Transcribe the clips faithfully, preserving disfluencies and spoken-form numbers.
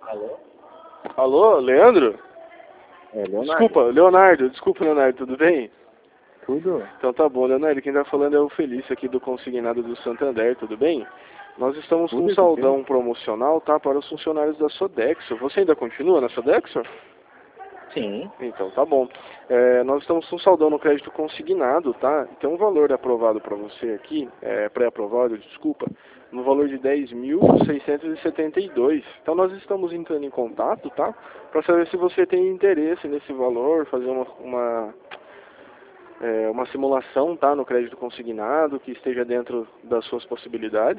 Alô? Alô, Leandro? É, Leonardo. Desculpa, Leonardo. Desculpa, Leonardo, tudo bem? Tudo? Então tá bom, Leonardo. Quem tá falando é o Felício aqui do Consignado do Santander, tudo bem? Nós estamos com um Tudo, saldão promocional, tá? Para os funcionários da Sodexo. Você ainda continua na Sodexo? Sim. Então, tá bom. É, nós estamos com saldão no crédito consignado, tá? Tem um valor aprovado para você aqui, é, pré-aprovado, desculpa, no valor de dez mil seiscentos e setenta e dois. Então, nós estamos entrando em contato, tá? Para saber se você tem interesse nesse valor, fazer uma, uma, é, uma simulação, tá? No crédito consignado, que esteja dentro das suas possibilidades.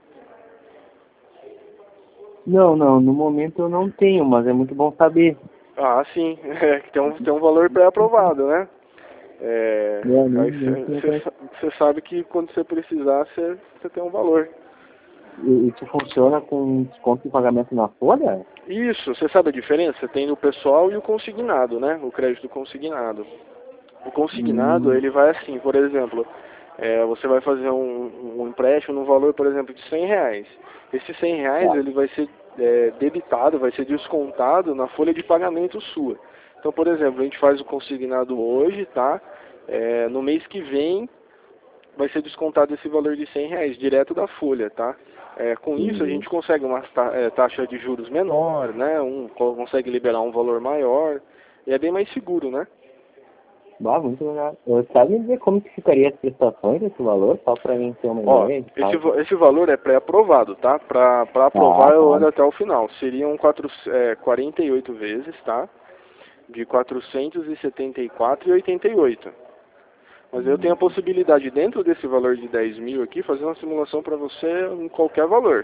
Não, não, no momento eu não tenho, mas é muito bom saber. Ah, sim. É, que tem um, tem um valor pré-aprovado, né? É, Não, não, aí não tenho pra- você sabe que quando você precisar, você tem um valor. E isso funciona com desconto de pagamento na folha? Isso, você sabe a diferença? Você tem o pessoal e o consignado, né? O crédito consignado. O consignado, Hum, ele vai assim, por exemplo, é, você vai fazer um, um empréstimo no valor, por exemplo, de cem reais. Esse cem reais, tá. ele vai ser é, debitado, vai ser descontado na folha de pagamento sua. Então, por exemplo, a gente faz o consignado hoje, tá? É, no mês que vem, vai ser descontado esse valor de cem reais, direto da folha, tá? É, com isso, a Entendi. gente consegue uma ta é, taxa de juros menor, né? Um, consegue liberar um valor maior, e é bem mais seguro, né? Ah, muito legal. Eu sabe me dizer como que ficaria as prestações desse valor, só pra mim ter uma Ó, ideia de esse, caso. esse valor é pré-aprovado, tá? Para Ah, aprovar eu ando tá. até o final. Seriam quatro, é, quarenta e oito vezes, tá? De quatrocentos e setenta e quatro reais e oitenta e oito. Mas eu tenho a Hum, possibilidade, dentro desse valor de dez mil aqui, fazer uma simulação para você em qualquer valor.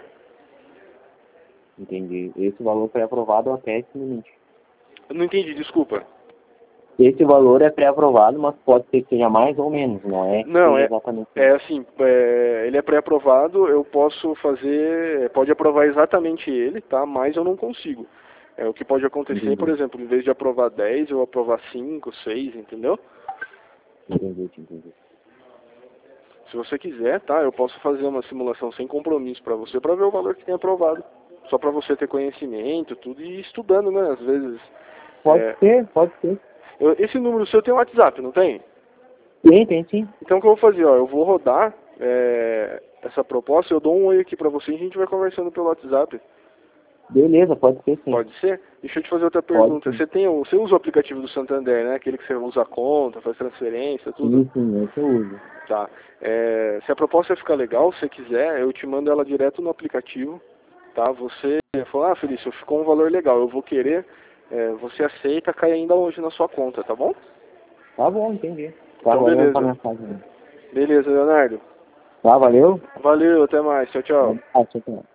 entendi. Esse valor foi aprovado até esse limite. Eu não entendi, desculpa. Esse valor é pré-aprovado, mas pode ser que seja mais ou menos, não é que Não, seja é, exatamente é isso. assim, é, ele é pré-aprovado, eu posso fazer, pode aprovar exatamente ele, tá? Mas eu não consigo. É, o que pode acontecer, por Entendi. exemplo, em vez de aprovar dez, eu aprovar cinco, seis, entendeu? Entendi, entendi. Se você quiser, tá? Eu posso fazer uma simulação sem compromisso para você, para ver o valor que tem aprovado. Só para você ter conhecimento, tudo, e ir estudando, né? Às vezes, Pode é, ser, pode ser. eu- esse número seu tem um WhatsApp, não tem? Tem, tem sim. Então o que eu vou fazer, ó, eu vou rodar é, essa proposta, eu dou um oi aqui pra você e a gente vai conversando pelo WhatsApp. Beleza, pode ser sim. Pode ser? Deixa eu te fazer outra Pode pergunta. sim. Você tem o, você usa o aplicativo do Santander, né? Aquele que você usa a conta, faz transferência, tudo? Sim, sim, esse eu uso. Tá. É, se a proposta ficar legal, se você quiser, eu te mando ela direto no aplicativo, tá? Você fala, ah, Felício, ficou um valor legal, eu vou querer, é, você aceita, cai ainda hoje na sua conta, tá bom? Tá bom, entendi. Tá, Então agora eu vou pra beleza. mensagem. Beleza, Leonardo. Tá, valeu? Valeu, até mais. Tchau, tchau. Ah, tchau, tchau.